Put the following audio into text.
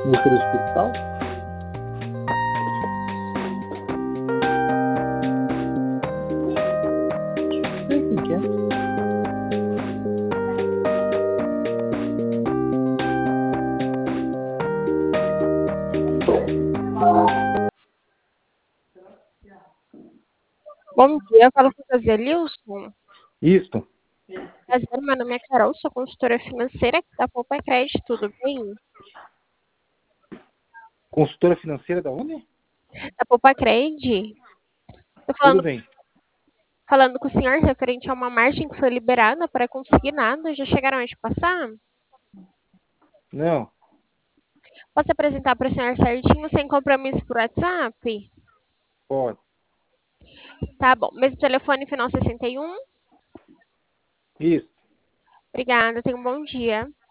Núcleo hospital? Não sei quem que é. Bom dia, falo com o Joselilson. Isso. Prazer, meu nome é Carol, sou consultora financeira aqui da Poupa Crédito, tudo bem? Consultora financeira da onde? Da Poupa Crédito. Tô Tudo bem. falando com o senhor referente a uma margem que foi liberada para consignado. Já chegaram a te passar? Não, Posso apresentar para o senhor certinho, sem compromisso por WhatsApp? pode. Tá bom. Mesmo telefone final 61? Isso. Obrigada, tenha um bom dia.